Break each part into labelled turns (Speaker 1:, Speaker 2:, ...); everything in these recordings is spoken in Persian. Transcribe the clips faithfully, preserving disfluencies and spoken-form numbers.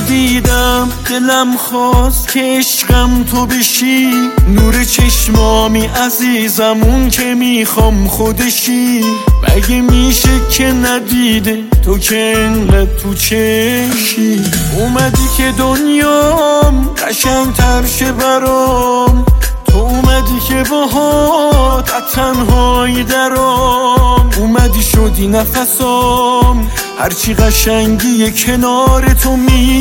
Speaker 1: دیدم دلم خواست که عشقم تو بشی، نور چشمامی عزیزم اون که میخوام خودشی. مگه میشه که ندیده تو که انقدر تو چشی؟ اومدی که دنیام قشنگ‌تر شه برام، تو اومدی که باهات از تنهایی درام. اومدی شدی نفسام، هرچی قشنگی کنار تو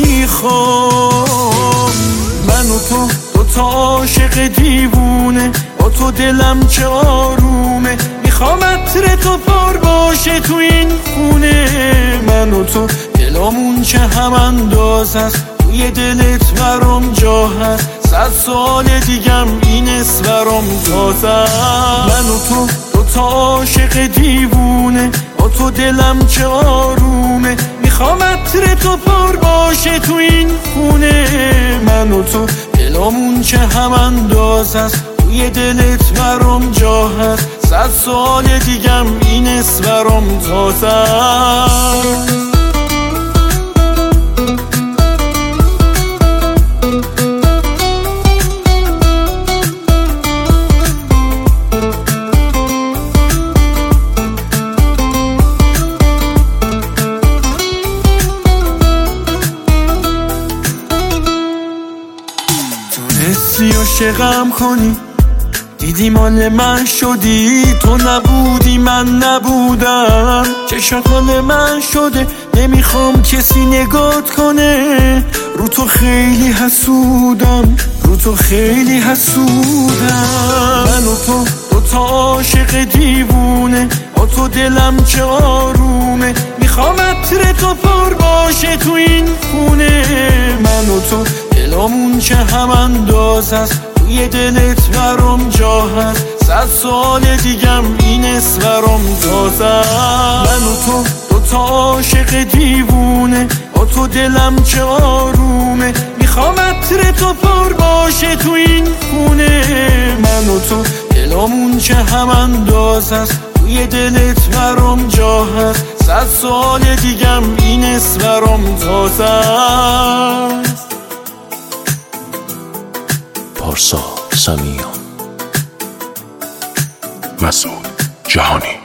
Speaker 1: میخوام. من و تو دوتا عاشق دیوونه، با تو دلم چه آرومه. میخوام عطر تو پر باشه تو این خونه. من و تو دلامون چه هم انداز است، توی دلت برام جا هست. صد سال دیگم این اسم تازه. من و تو دوتا عاشق دیوونه، با تو دلم چه آرومه. میخوام عطر تو پر باشه تو این خونه. من و تو دلامون چه هم انداز است، توی دلت برام جا هست. صد سال دیگم این اسم تازه. تونستی عاشقم کنی، دیدی مال من شدی. تو نبودی من نبودم، چشات مال من شده. نمیخوام کسی نگات کنه، رو تو خیلی حسودم، رو تو خیلی حسودم. من و تو دوتا عاشق دیوونه، با تو دلم چه آرومه. میخوام عطر تو پر باشه تو این خونه. من و تو دلامون چه هم انداز است، توی دلت برام جا هست. صد سال دیگم این اسم تازه. من و تو دوتا عاشق دیوونه، با تو دلم چه آرومه. میخوام عطر تو پر باشه تو این خونه. من و تو دلامون چه هم انداز است، توی دلت برام جا هست. صد سال دیگم این اسم تازه.
Speaker 2: پارسا سمیان، مسعود جهانی.